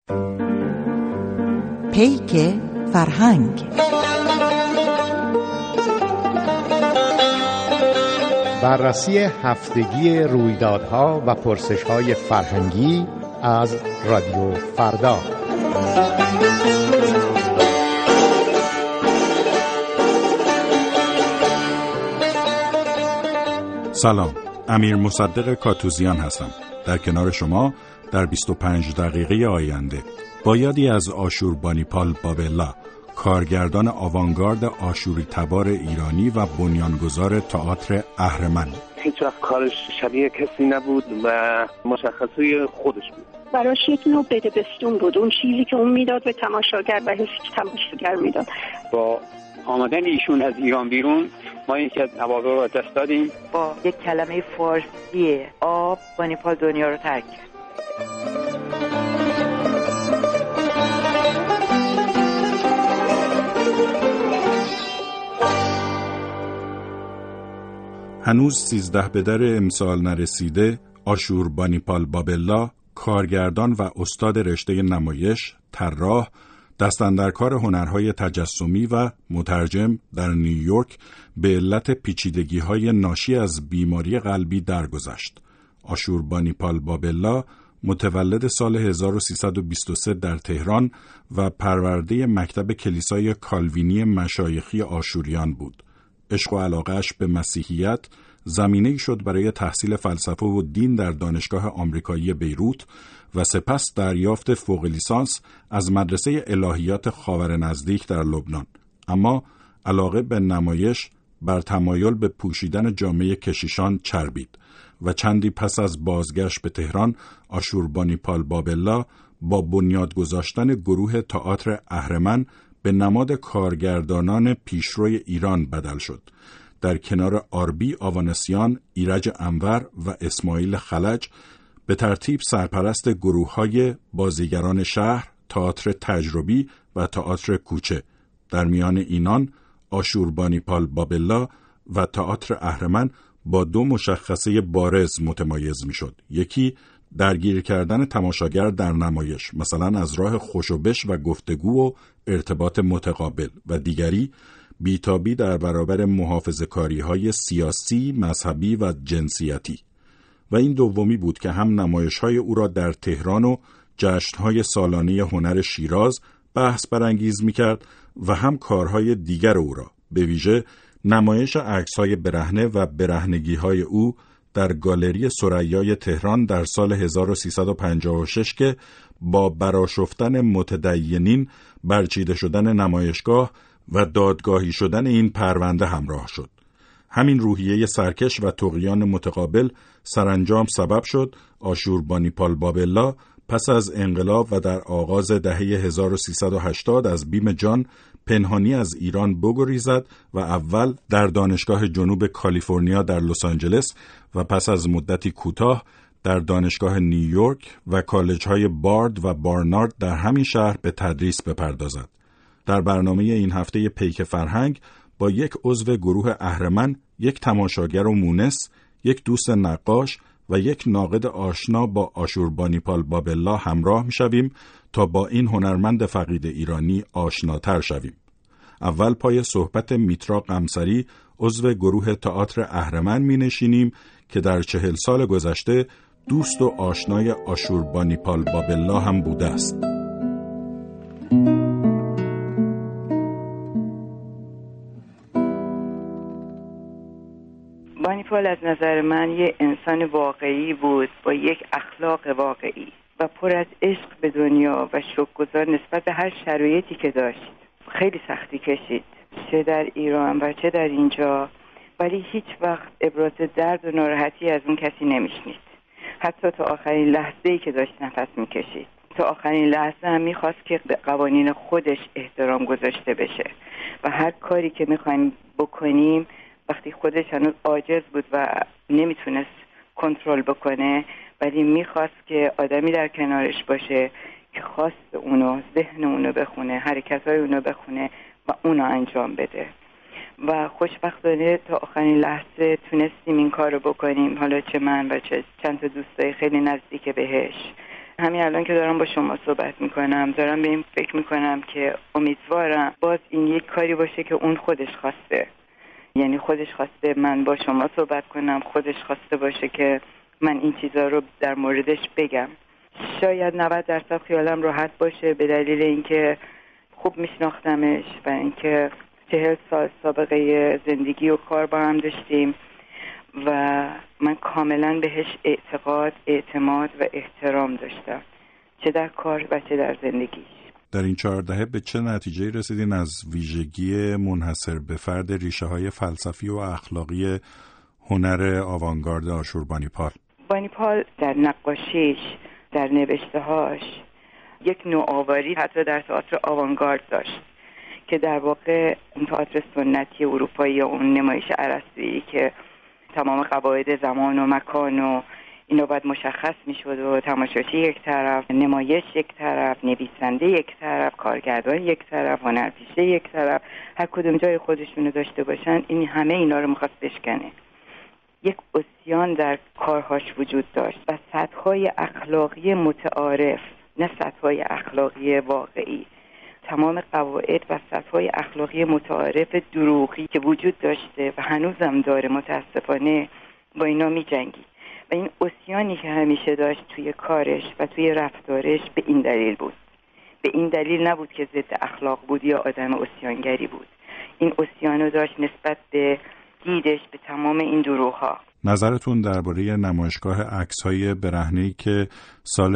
پیک فرهنگ. بررسی هفتگی رویدادها و پرسش‌های فرهنگی از رادیو فردا. سلام، امیر مصدق کاتوزیان هستم. در کنار شما در 25 دقیقه آینده با یادی از آشوربانیپال بابلا، کارگردان آوانگارد آشوری تبار ایرانی و بنیانگذار تئاتر اهرمن. هیچ وقت کارش شبیه کسی نبود و مشخصه خودش بود. براش یک نوع بدبستون بود، اون چیزی که اون میداد به تماشاگر و حسی که تماشاگر میداد. با آمدن ایشون از ایران بیرون ما یکی از عواقب رو دست دادیم. با یک کلمه فارسی آب بانیپال دنیا رو ترک کرد. هنوز 13 به در امسال نرسیده، آشوربانیپال بابلا، کارگردان و استاد رشته نمایش، طراح، دستاندرکار هنرهای تجسمی و مترجم در نیویورک به علت پیچیدگی‌های ناشی از بیماری قلبی درگذشت. آشوربانیپال بابلا متولد سال 1323 در تهران و پرورده مکتب کلیسای کالوینی مشایخی آشوریان بود. عشق و علاقه‌اش به مسیحیت زمینه‌ای شد برای تحصیل فلسفه و دین در دانشگاه آمریکایی بیروت و سپس دریافت فوق لیسانس از مدرسه الهیات خاور نزدیک در لبنان. اما علاقه به نمایش بر تمایل به پوشیدن جامعه کشیشان چربید و چندی پس از بازگشت به تهران، آشوربانیپال بابلا با بنیاد گذاشتن گروه تئاتر اهرمن به نماد کارگردانان پیشروی ایران بدل شد. در کنار آربی آوانسیان، ایرج انور و اسماعیل خلج به ترتیب سرپرست گروه‌های بازیگران شهر، تئاتر تجربی و تئاتر کوچه. در میان اینان آشوربانیپال بابلا و تئاتر اهرمن با دو مشخصه بارز متمایز می‌شد. یکی درگیر کردن تماشاگر در نمایش، مثلا از راه خوشوبش و گفتگو و ارتباط متقابل، و دیگری بیتابی در برابر محافظه‌کاری‌های سیاسی، مذهبی و جنسیتی. و این دومی بود که هم نمایش‌های او را در تهران و جشن‌های سالانه هنر شیراز بحث برانگیز می‌کرد و هم کارهای دیگر او را، به ویژه نمایش عکس‌های برهنه و برهنگی‌های او در گالری ثریای تهران در سال 1356 که با برآشفتن متدینین، برچیده شدن نمایشگاه و دادگاهی شدن این پرونده همراه شد. همین روحیه سرکش و طغیان متقابل سرانجام سبب شد آشوربانیپال بابلا پس از انقلاب و در آغاز دهه 1380 از بیم جان پنهانی از ایران بگریزد و اول در دانشگاه جنوب کالیفرنیا در لس آنجلس و پس از مدتی کوتاه در دانشگاه نیویورک و کالج‌های بارد و بارنارد در همین شهر به تدریس بپردازد. در برنامه این هفته پیک فرهنگ با یک عضو گروه اهرمن، یک تماشاگر و مونس، یک دوست نقاش و یک ناقد آشنا با آشوربانیپال بابلا همراه می‌شویم تا با این هنرمند فقید ایرانی آشناتر شویم. اول پای صحبت میترا قمصری، عضو گروه تئاتر اهرمن می‌نشینیم که در 40 سال گذشته دوست و آشنای آشوربانیپال بابلا هم بوده است. بانیپال از نظر من یه انسان واقعی بود با یک اخلاق واقعی و پر از عشق به دنیا و شکرگزار نسبت به هر شرایطی که داشت. خیلی سختی کشید، چه در ایران و چه در اینجا، ولی هیچ وقت ابراز درد و ناراحتی از اون کسی نمیشنید. حتی تا آخرین لحظه‌ای که داشت نفس میکشید، تا آخرین لحظه هم میخواست که به قوانین خودش احترام گذاشته بشه و هر کاری که میخوایم بکنیم وقتی خودش هنوز عاجز بود و نمیتونست کنترل بکنه، ولی میخواست که آدمی در کنارش باشه که خواست اونو، ذهن اونو بخونه، حرکتهای اونو بخونه و اونو انجام بده. و خوشبختانه تا آخرین لحظه تونستیم این کار رو بکنیم، حالا چه من و چه چند تا دوستای خیلی نزدیک بهش. همین الان که دارم با شما صحبت میکنم دارم به این فکر میکنم که امیدوارم باز این یک کاری باشه که اون خودش خواسته، یعنی خودش خواسته من با شما صحبت کنم، خودش خواسته باشه که من این چیزا رو در موردش بگم. شاید 90% خیالم راحت باشه به دلیل اینکه خوب میشناختمش و اینکه 40 سال سابقه زندگی و کار با هم داشتیم و من کاملا بهش اعتقاد، اعتماد و احترام داشتم، چه در کار و چه در زندگیش. در این 4 دهه به چه نتیجه‌ای رسیدین از ویژگی منحصر به فرد ریشه‌های فلسفی و اخلاقی هنر آوانگارد آشوربانیپال؟ بانیپال در نقاشیش، در نوشته‌هاش یک نوآوری حتی در تئاتر آوانگارد داشت که در واقع این تئاتر سنتی اروپایی یا اون نمایش ارسطویی که تمام قواعد زمان و مکان و اینا باید مشخص میشد و تماشاچی یک طرف، نمایش یک طرف، نویسنده یک طرف، کارگردان یک طرف، هنرپیشه یک طرف، هر کدوم جای خودشونو داشته باشن، این همه اینا رو میخواست بشکنه. یک عصیان در کارهاش وجود داشت و سطح‌های اخلاقی متعارف، نه سطح‌های اخلاقی واقعی. تمام قواعد و سطح‌های اخلاقی متعارف دروغی که وجود داشته و هنوزم داره متاسفانه با اینا می‌جنگید. و این عصیانی که همیشه داشت توی کارش و توی رفتارش به این دلیل بود. به این دلیل نبود که ضد اخلاق بود یا آدم عصیانگری بود. این عصیانو داشت نسبت به دیدش به تمام این دروغ‌ها. نظرتون درباره نمایشگاه عکس‌های برهنه‌ای که سال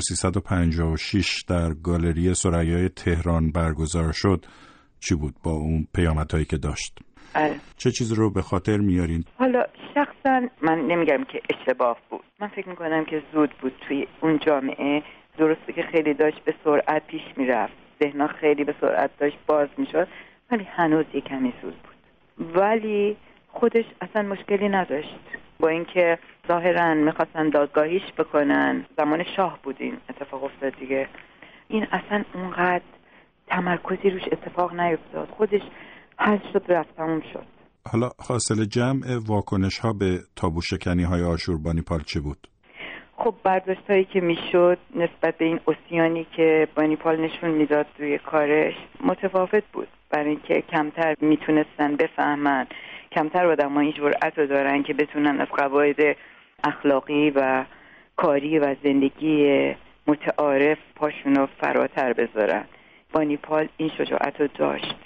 1356 در گالری ثریای تهران برگزار شد چی بود با اون پیامدهایی که داشت؟ چه چیز رو به خاطر میارین؟ حالا شخصا من نمیگم که اشتباه بود، من فکر میکنم که زود بود توی اون جامعه. درسته که خیلی داشت به سرعت پیش میرفت، ذهن‌ها خیلی به سرعت داشت باز میشد، ولی هنوز یک کمی زود بود. ولی خودش اصلا مشکلی نداشت با اینکه ظاهرا میخواستن دادگاهیش بکنن. زمان شاه بود این اتفاق افتاد دیگه. این اصلا اونقدر تمرکزی روش اتفاق نیفتاد، خودش حل شد رفت تموم شد. حالا حاصل جمع واکنش ها به تابو شکنی های آشوربانیپال چی بود؟ خب برداشتایی که میشد نسبت به این عصیانی که بانیپال نشون میداد توی کارش متفاوت بود، برای اینکه کمتر میتونستن بفهمن، کمتر آدم‌ها این جرأت رو دارن که بتونن از قواعد اخلاقی و کاری و زندگی متعارف پاشونو فراتر بذارن. بانیپال این شجاعت رو داشت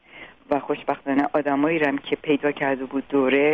و خوشبختانه آدمایی رو که پیدا کرده بود دورش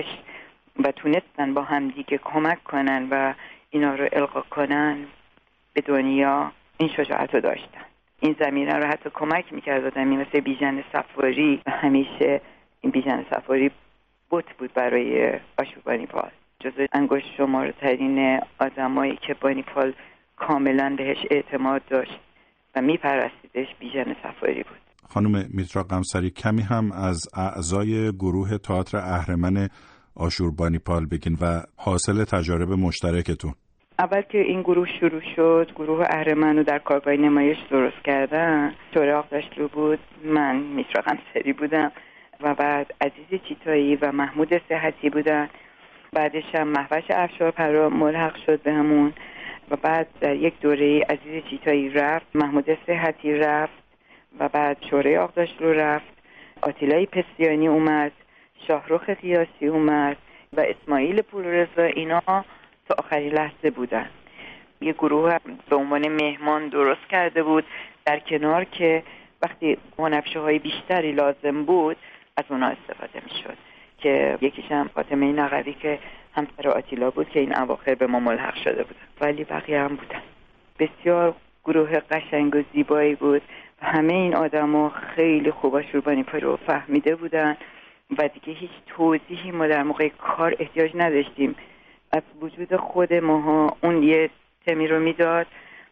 و تونستن با هم دیگه کمک کنن و اینا رو القا کنن به دنیا، این شجاعت رو داشتن. این زمینه رو حتی کمک میکرد آدمی مثل بیژن صفاری و همیشه این بیژن صفاری بت بود برای آشوربانیپال. جزو انگشت شمارترین آدمایی که بانیپال کاملا بهش اعتماد داشت و میپرستیدش بیژن صفاری بود. خانم میترا قمصری کمی هم از اعضای گروه تئاتر اهرمن آشوربانیپال بگین و حاصل تجارب مشترکتون. اول که این گروه شروع شد، گروه اهرمن رو در کارگاه نمایش درست کردن. شوره آغداشلو بود، من میترا قمصری بودم و بعد عزیز چیتایی و محمود صحتی بودن. بعدش هم مهوش افشارپرا ملحق شد به همون و بعد در یک دوره عزیز چیتایی رفت، محمود صحتی رفت و بعد شوره آغداشلو رفت، آتیلای پسیانی اومد، شاهرخ قیاسی اومد و اسماعیل پولرزا. اینا تا آخرین لحظه بودن. یه گروه به عنوان مهمان درست کرده بود در کنار که وقتی هنرپیشه‌های بیشتری لازم بود از اونا استفاده میشد که یکیش هم فاطمه نقوی که همسر آتیلا بود که این اواخر به ما ملحق شده بود، ولی بقیه هم بودن. بسیار گروه قشنگ و زیبایی بود و همه این آدما خیلی خوب آشوربانیپال رو فهمیده بودن و دیگه هیچ توضیحی ما در موقع کار احتیاج نداشتیم. از وجود خود ماها اون یه تمی رو میداد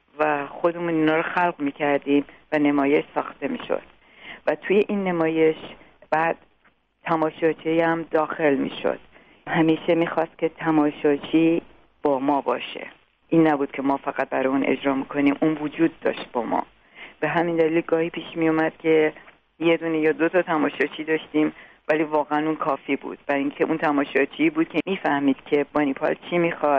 و خودمون اینا رو خلق میکردیم و نمایش ساخته میشد و توی این نمایش بعد تماشاچی هم داخل میشد. همیشه میخواست که تماشاچی با ما باشه، این نبود که ما فقط برای اون اجرا میکنیم، اون وجود داشت با ما. به همین دلیل گاهی پیش میومد که یه دونه یا دو تا تماشاچی داشتیم ولی واقعا اون کافی بود، برای اینکه اون تماشاچی بود که میفهمید که بانیپال چی میخواد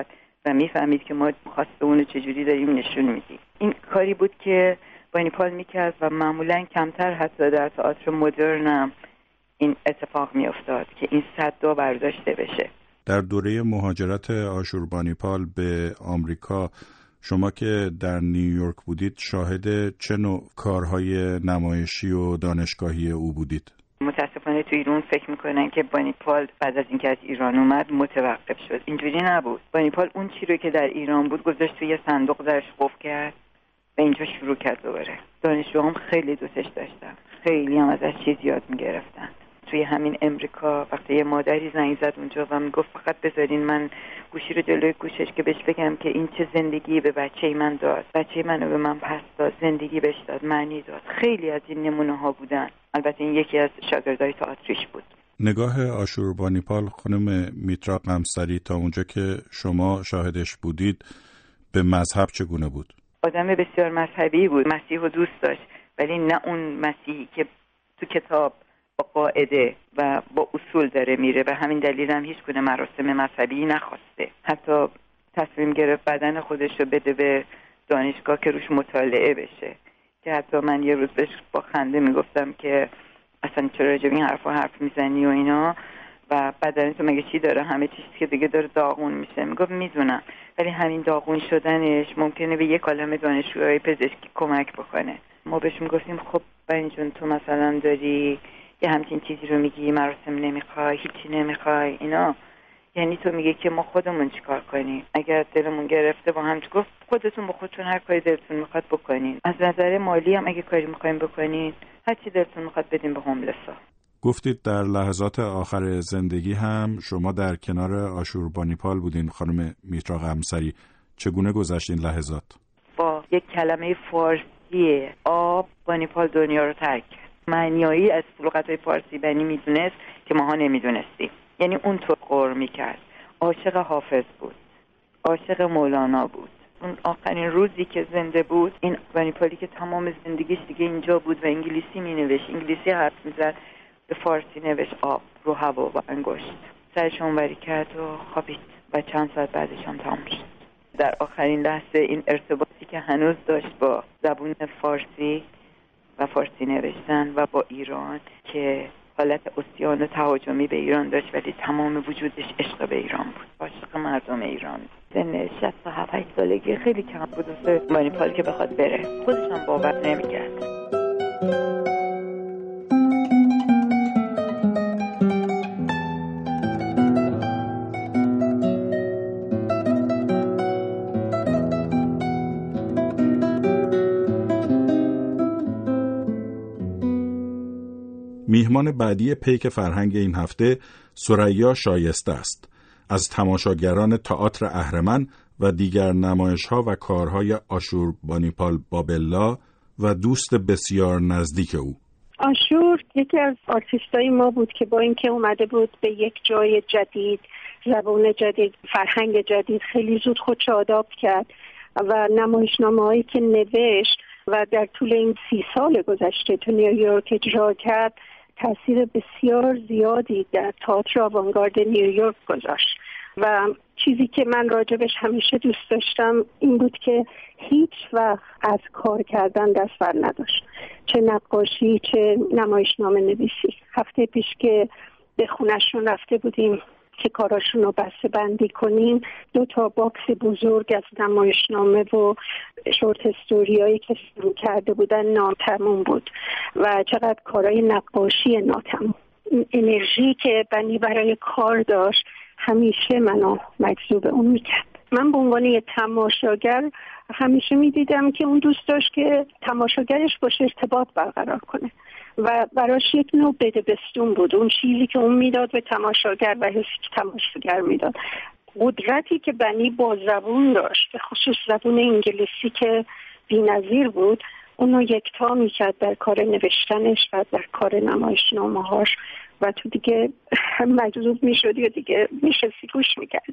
و میفهمید که ما خواسته اونو چجوری داریم نشون میدیم. این کاری بود که بانی پال میکرد و معمولا کمتر حتی در تئاتر مدرن این اتفاق میافتاد که این صدا برداشته بشه. در دوره مهاجرت آشوربانیپال به آمریکا، شما که در نیویورک بودید شاهد چه نوع کارهای نمایشی و دانشگاهی او بودید؟ متاسفانه تو ایران فکر میکنن که بانیپال بعد از اینکه از ایران اومد متوقف شد. اینجوری نبود. بانیپال اون چی رو که در ایران بود گذاشت توی صندوق درش قفل کرد و اینجا شروع کرد دوباره. دانشجوام خیلی دوستش داشتن، خیلی هم ازش چیز یاد میگرفتن. توی همین امریکا وقتی یه مادری زنگ زد اونجا و میگفت فقط بذارین من گوشی رو جلوی گوشش که بهش بگم که این چه زندگی به بچه من داد، بچه منو به من پس داد، زندگی بهش داد، معنی داد. خیلی از این نمونه ها بودن. البته این یکی از شاگردای تئاتریش بود. نگاه آشوربانیپال خانم میترا قمصری تا اونجا که شما شاهدش بودید به مذهب چگونه بود؟ آدم بسیار مذهبی بود. مسیح رو دوست داشت، ولی نه اون مسیحی که تو کتاب با قاعده و با اصول داره میره و همین دلیل هم هیچ گونه مراسم مذهبی نخواسته. حتی تصمیم گرفت بدن خودش رو بده به دانشگاه که روش مطالعه بشه، که حتی من یه روز بهش با خنده میگفتم که اصلا چرا راجع به این حرف میزنی و اینا و بدن تو مگه چی داره، همه چیزی که دیگه داره داغون میشه. میگفت میدونم، ولی همین داغون شدنش ممکنه به یک عالمه دانشجوهای پزشکی کمک بکنه. ما بهش میگفتیم خب بنی جون تو مثلا داری یه همچین چیزی رو میگی، مراسم نمیخوای، هیچی نمیخوای اینا، یعنی تو میگه که ما خودمون چیکار کنیم؟ اگر دلمون گرفته با هم گفت خودتون با خودتون هر کاری دلتون میخواد بکنین. از نظر مالی هم اگه کاری میخوایم بکنین هر چی دلتون میخواد بدین به هوملسا. گفتید در لحظات آخر زندگی هم شما در کنار آشوربانیپال بودین خانم میترا قمصری. چگونه گذشت این لحظات؟ با یک کلمه فارسی آب بانیپال دنیا رو ترک کرد. معنیایی از لغت‌های فارسی بنی میدونست که ماها نمیدونستیم. یعنی اون تو قر میکرد. عاشق حافظ بود، عاشق مولانا بود. اون آخرین روزی که زنده بود، این بانیپالی که تمام زندگیش دیگه اینجا بود و انگلیسی مینوشت، انگلیسی حرف میزد، به فارسی نوشت آب رو هوا و انگشت. سرش اونوری کرد و خوابید و چند ساعت بعدش هم تمام شد. در آخرین لحظه این ارتباطی که هنوز داشت با زبون فارسی و فارسی نوشتن و با ایران، که حالت عصیان و تهاجمی به ایران داشت ولی تمام وجودش عشق به ایران بود، عاشق مردم ایران. سن 67 سالگی خیلی کم بود واسه بانیپال که بخواد بره. خودش هم باور نمی‌کرد. میهمان بعدی پیک فرهنگ این هفته ثریا شایسته است. از تماشاگران تئاتر اهرمن و دیگر نمایش‌ها و کارهای آشوربانیپال بابلا و دوست بسیار نزدیک او. آشور یکی از آرتیستای ما بود که با اینکه اومده بود به یک جای جدید، زبان جدید، فرهنگ جدید، خیلی زود خودش آداپت کرد و نمایشنامه‌هایی که نوشت و در طول این 30 سال گذشته تو نیویورک اجرا کرد تاثیر بسیار زیادی در تئاتر آوانگارد نیویورک گذاشت. و چیزی که من راجبش همیشه دوست داشتم این بود که هیچ وقت از کار کردن دست بر نداشت، چه نقاشی چه نمایشنامه نویسی. هفته پیش که به خونه‌شون رفته بودیم که کاراشون رو بسته بندی کنیم، 2 باکس بزرگ از نمایشنامه و شورت استوریایی که شروع کرده بودن ناتموم بود و چقدر کارهای نقاشی ناتموم. انرژی که بنی برای کار داشت همیشه منو مجذوب اون میکرد. من به عنوان یه تماشاگر همیشه میدیدم که اون دوست داشت که تماشاگرش باشه ارتباط برقرار کنه و براش یک نوع بده بستون بود. اون چیزی که اون میداد به تماشاگر و حسی که تماشاگر میداد. قدرتی که بنی با زبون داشت، به خصوص زبون انگلیسی که بی‌نظیر بود، اونو یکتا میکرد در کار نوشتنش و در کار نمایشنامه‌هاش و تو دیگه مجذوب میشدی و دیگه میشستی گوش میکردی.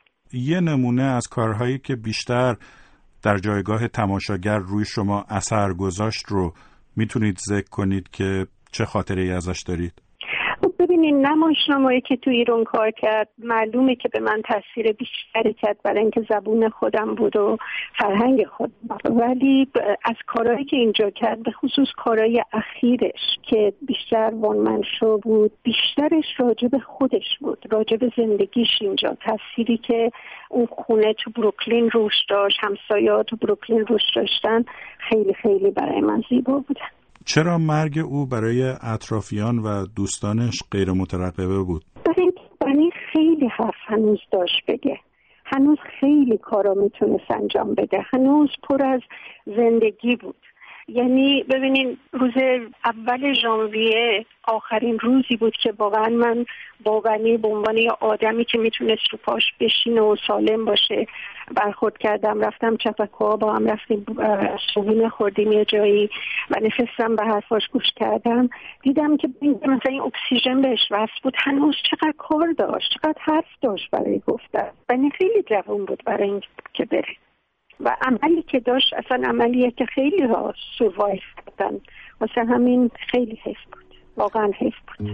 یه نمونه از کارهایی که بیشتر در جایگاه تماشاگر روی شما اثر گذاشت رو میتونید ذکر کنید که چه خاطره‌ای ازش دارید؟ ببینید ببینین نمایشنامه‌ای که تو ایران کار کرد معلومه که به من تاثیر بیشتری کرد برای اینکه زبون خودم بود و فرهنگ خودم، ولی از کارهایی که اینجا کرد به خصوص کارهای اخیرش که بیشتر وانمنشو بود، بیشترش راجع به خودش بود، راجع به زندگیش اینجا، تأثیری که اون خونه تو بروکلین روش داشت، همسایه‌ها تو بروکلین روش داشتن، خیلی خیلی برای من زیبا بودن. چرا مرگ او برای اطرافیان و دوستانش غیر مترقبه بود؟ برای خیلی حرف هنوز داشت بگه، هنوز خیلی کارا میتونست انجام بده، هنوز پر از زندگی بود. یعنی ببینین روز اول ژانویه آخرین روزی بود که واقعا من با بنی به عنوان آدمی که میتونست رو پاش بشینه و سالم باشه برخورد کردم. رفتم چپک‌ها با هم رفتیم صبحونه خوردیم یه جایی و نشستم به حرفاش گوش کردم، دیدم که مثلا این اکسیژن بهش وصل بود، هنوز چقدر کار داشت، چقدر حرف داشت برای گفتن. بنی خیلی جوان بود برای این که بره و عملی که داشت اصلا عملیه که خیلی ها سروایو کردن، واسه همین خیلی حیف بود، واقعا حیف بود.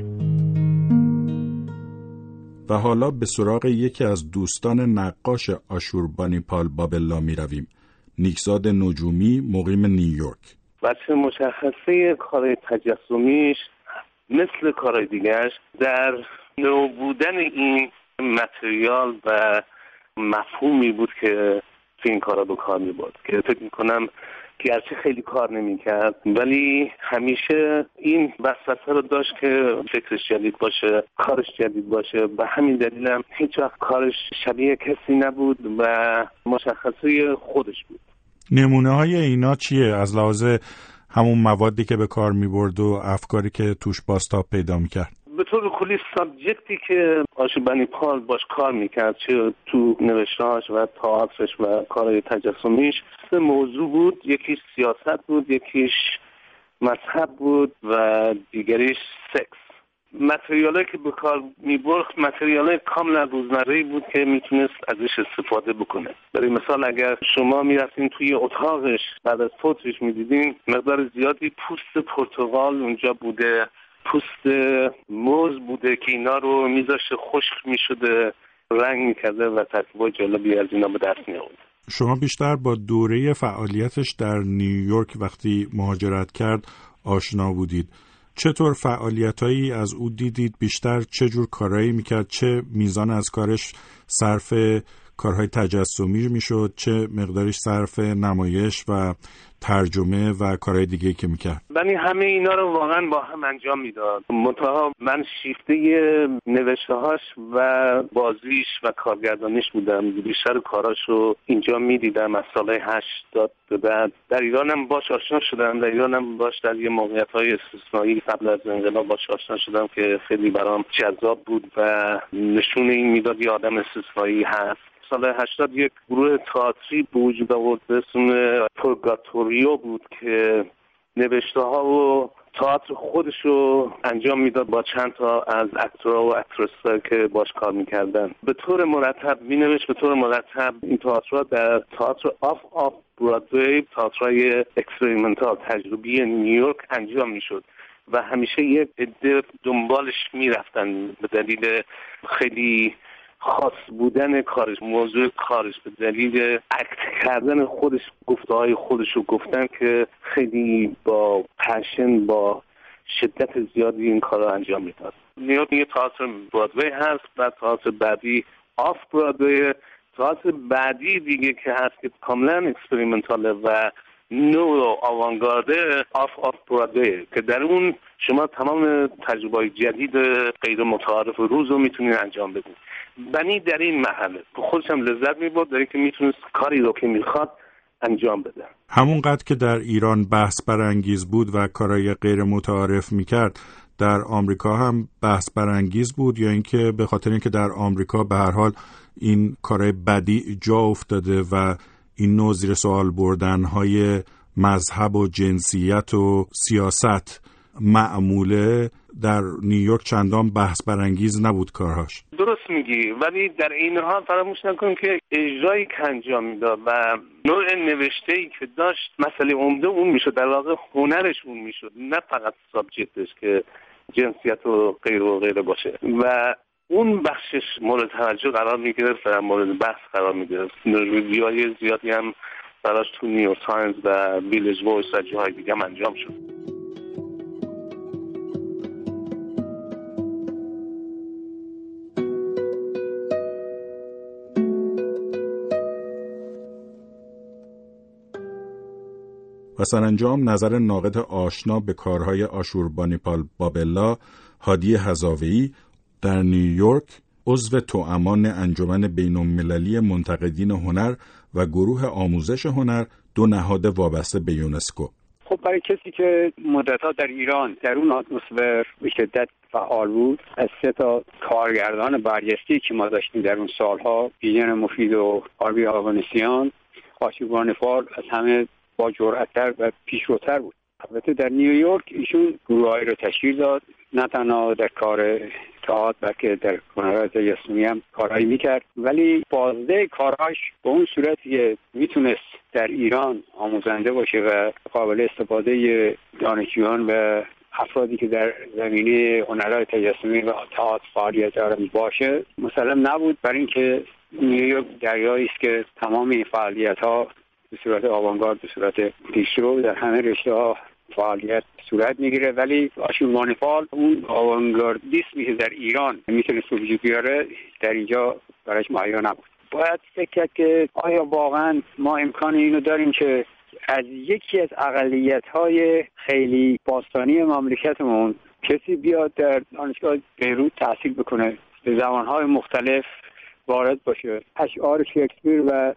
و حالا به سراغ یکی از دوستان نقاش آشوربانیپال بابلا می رویم. نیکزاد نجومی، مقیم نیویورک. بچه مشخصه کار تجسمیش مثل کارهای دیگرش در نو بودن این متریال و مفهومی بود که این کارا به کار می بود، که فکر میکنم که گرچه خیلی کار نمی کرد ولی همیشه این وسوسه رو داشت که فکرش جدید باشه، کارش جدید باشه. به همین دلیل هم هیچ وقت کارش شبیه کسی نبود و مشخصه خودش بود. نمونه های اینا چیه از لحاظ همون موادی که به کار می برد و افکاری که توش بازتاب پیدا می کرد؟ به طور کلی سابجکتی که آشوربانیپال باش کار میکرد، چه تو نوشتهاش و تئاترش و کارهای تجسمیش، سه موضوع بود. یکیش سیاست بود، یکیش مذهب بود و دیگریش سکس. متریالی که به کار میبرد متریالای کاملا روزمره‌ای بود که میتونست ازش استفاده بکنه. برای مثال اگر شما میرفتین توی اتاقش بعد از فوتش میدیدین مقدار زیادی پوست پرتقال اونجا بوده، پوست موز بوده که اینا رو میذاشته خشک میشده، رنگ میکرده و ترکیبای جالبی از اینا به دست میآورد. شما بیشتر با دوره فعالیتش در نیویورک وقتی مهاجرت کرد آشنا بودید. چطور فعالیتایی از او دیدید؟ بیشتر چه جور کارهایی میکرد؟ چه میزان از کارش صرف کارهای تجسمی میشد؟ چه مقدارش صرف نمایش و ترجمه و کارهای دیگه که میکرد؟ من همه اینا رو واقعا با هم انجام میداد. منتها من شیفته نوشتهاش و بازیش و کارگردانیش بودم. بیشتر کاراشو اینجا میدیدم از سال 80 به بعد. در ایرانم باش آشنا شدم. در ایرانم باش در یه موقعیت‌های استثنایی قبل از انقلاب باش آشنا شدم که خیلی برام جذاب بود و نشون این میداد یه آدم استثنایی هست. سال 80 یک گروه تئاتری به وجود آورد به اسم پورگاتوریو بود که نوشته ها و تئاتر خودش رو انجام میداد با چند تا از اکتورها و اکترس‌ها که باش کار میکردن. به طور مرتب مینوشت، به طور مرتب این تئاترها در تئاتر آف برادوی، تئاترهای اکسپریمنتال تجربی نیویورک انجام میشد و همیشه یک عده دنبالش میرفتن به دلیل خیلی خاص بودن کارش، موضوع کارش، به دلیل اکت کردن خودش، گفته‌های خودش رو گفتن که خیلی با پشن، با شدت زیادی این کار رو انجام میداد. نیویورک یه تئاتر برادوی هست و تئاتر بعدی آف برادوی، تئاتر بعدی دیگه که هست که کاملا اکسپریمنتاله و نو آوانگارده آف برادوی که در اون شما تمام تجربه‌های جدید غیر متعارف روز رو میتونید انجام بدید. بنی در این مرحله خودش هم لذت می‌برد در اینکه میتونست کاری رو که میخواد انجام بده. همونقدر که در ایران بحث برانگیز بود و کارهای غیر متعارف میکرد، در آمریکا هم بحث برانگیز بود، یا اینکه به خاطر اینکه در آمریکا به هر حال این کارهای بدی جا افتاده و این نوع زیر سوال بردن‌های مذهب و جنسیت و سیاست معموله، در نیویورک چندان بحث برانگیز نبود کارهاش؟ درست میگی، ولی در این حال فراموش نکن که اجرایی که انجام میداد و نوع نوشته‌ای که داشت مسئله عمده اون میشد، در واقع هنرش اون میشد، نه فقط سابجکتش که جنسیت و غیره باشه و اون بخشش مورد توجه قرار میگرفت و مورد بحث قرار میگرفت. ریویوهای زیادی هم براش تو نیویورک تایمز و ویلج وایس و جاهای دیگه هم انجام شد. و سرانجام نظر ناقد آشنا به کارهای آشوربانیپال بابلا، هادی هزاویی، در نیویورک عضو توامان انجمن بین‌المللی منتقدین هنر و گروه آموزش هنر، دو نهاد وابسته به یونسکو. خب برای کسی که مدت‌ها در ایران در اون اتمسفر به شدت فعال بود، از 3 کارگردان برجسته که ما داشتیم در اون سالها، بیژن مفید و آربی آوانسیان، آشوربانیپال از همه با جرأت‌تر و پیشروتر بود. البته در نیویورک ایشون گروه‌هایی رو تشکیل داد، نه تنها در کار تئاتر بلکه در هنرهای تجسمی هم کارهایی میکرد، ولی بازده کاراش به اون صورتی که میتونست در ایران آموزنده باشه و قابل استفاده دانشجویان و افرادی که در زمینه هنرهای تجسمی و تئاتر فعالیت دارن باشه مسلم نبود، برای اینکه نیویورک دریایی است که تمام این فعالیت‌ها به صورت آوانگارد، به صورت پیشرو در همه رشته‌ها فعالیت صورت میگیره. ولی آشوربانیپال اون آوانگاردیسمی که در ایران میتونه وجود بیاره در اینجا برایش مهیا نبود. باید فکر کرد که آیا واقعا ما امکان اینو داریم که از یکی از اقلیت‌های خیلی باستانی مملکتمون کسی بیاد در دانشگاه بیروت تحصیل بکنه، به زبان‌های مختلف وارد باشه، اشعار شکسپیر و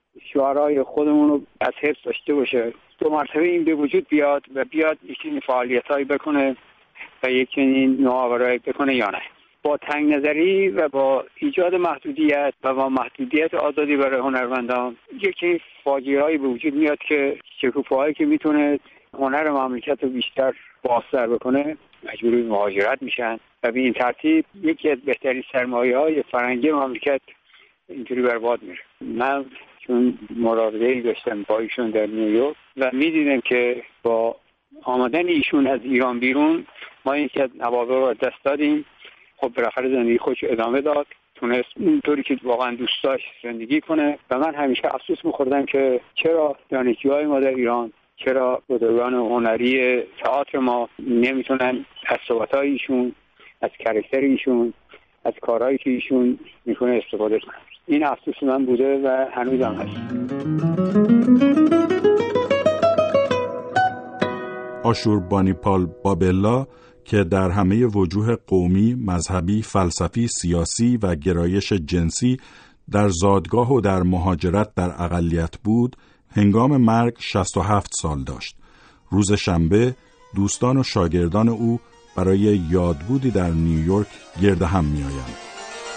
شعرهای خودمون رو از حفظ داشته باشه، 2 مرتبه این به وجود بیاد و بیاد یکی فعالیت‌هایی بکنه و یکی نوآوری بکنه یا نه. با تنگ نظری و با ایجاد محدودیت و با محدودیت آزادی برای هنرمندان یکی فاجعه‌ای به وجود میاد که شکوفه‌هایی که میتونه هنر مملکت رو بیشتر بازتر بکنه مجبور به مهاجرت میشن و به این ترتیب یکی از بهترین سرمایه‌های فرهنگی مملکت اینطوری برباد میره. من چون مراوده‌ای داشتم با ایشون در نیویورک و می‌دیدم که با آمدن ایشون از ایران بیرون ما یکی از نوابغ رو دست دادیم. خب بالاخره زندگی خودش ادامه داد، تونست اونطوری که واقعا دوست داشت زندگی کنه و من همیشه افسوس می‌خوردم که چرا دانشجوهای ما در ایران، چرا بزرگان هنری تئاتر ما نمیتونن از صحبت‌های ایشون، از کاراکتر ایشون، از کارهایی که ایشون میکنه استفاده کنن. این افسوس من بوده و هنوزم هست. آشوربانیپال بابلا که در همه وجوه قومی، مذهبی، فلسفی، سیاسی و گرایش جنسی در زادگاه و در مهاجرت در اقلیت بود، هنگام مرگ 67 سال داشت. روز شنبه دوستان و شاگردان او برای یادبودی در نیویورک گرد هم می آیند.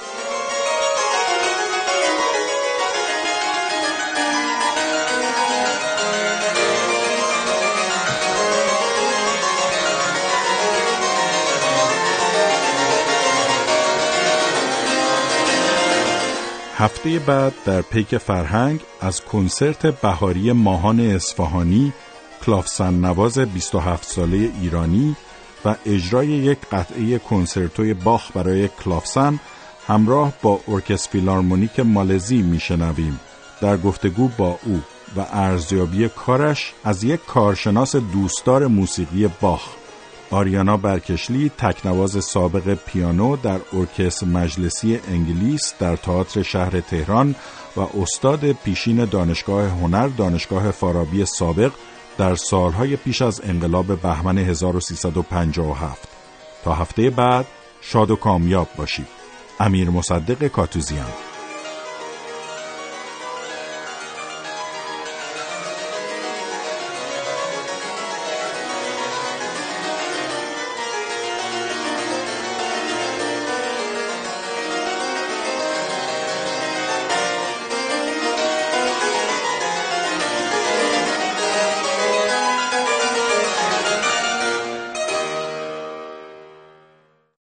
هفته بعد در پیک فرهنگ از کنسرت بهاری ماهان اصفهانی، کلافسن نواز 27 ساله ایرانی و اجرای یک قطعه کنسرتوی باخ برای کلافسن همراه با ارکستر فیلارمونیک مالزی میشنویم در گفتگو با او و ارزیابی کارش از یک کارشناس دوستدار موسیقی باخ. آریانا برکشلی، تکنواز سابق پیانو در ارکستر مجلسی انگلیس در تئاتر شهر تهران و استاد پیشین دانشگاه هنر دانشگاه فارابی سابق در سالهای پیش از انقلاب بهمن 1357. تا هفته بعد شاد و کامیاب باشید. امیر مصدق کاتوزیان.